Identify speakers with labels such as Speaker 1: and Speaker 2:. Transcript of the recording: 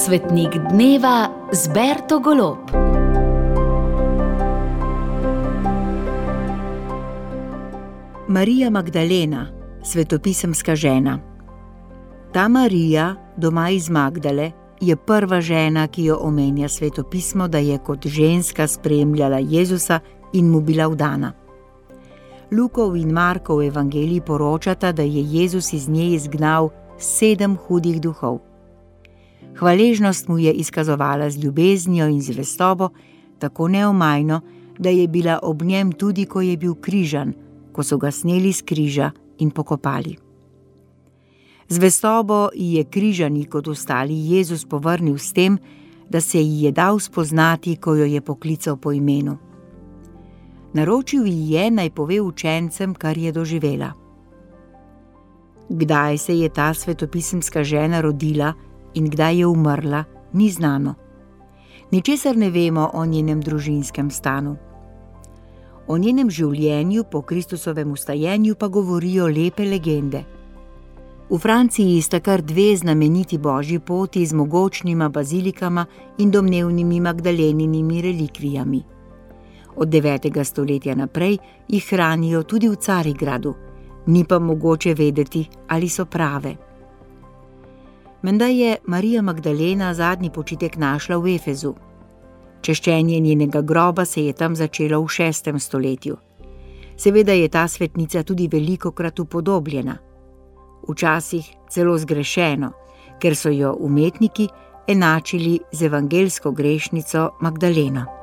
Speaker 1: Svetnik dneva z Berto Golob.
Speaker 2: Marija Magdalena, svetopisemska žena. Ta Marija, doma iz Magdale, je prva žena, ki jo omenja svetopismo, da je kot ženska spremljala Jezusa in mu bila vdana. Lukov in Markov evangelij poročata, da je Jezus iz nje izgnal 7 hudih duhov. Hvaležnost mu je izkazovala z ljubeznijo in zvestobo, tako neomajno, da je bila ob njem tudi, ko je bil križan, ko so ga sneli s križa in pokopali. Zvestobo ji je križani kot ostali Jezus povrnil s tem, da se ji je dal spoznati, ko jo je poklical po imenu. Naročil ji je, naj pove učencem, kar je doživela. Kdaj se je ta svetopisemska žena rodila in kdaj je umrla, ni znano. Ničesar ne vemo o njenem družinskem stanu. O njenem življenju po Kristusovem vstajenju pa govorijo lepe legende. V Franciji sta kar 2 znameniti božji poti z mogočnima bazilikama in domnevnimi Magdalenini relikvijami. Od 9. stoletja naprej jih hranijo tudi v Carigradu, ni pa mogoče vedeti, ali so prave. Menda je Marija Magdalena zadnji počitek našla v Efezu. Češčenje njenega groba se je tam začelo v 6. stoletju. Seveda je ta svetnica tudi velikokrat upodobljena. Včasih celo zgrešeno, ker so jo umetniki enačili z evangelsko grešnico Magdaleno.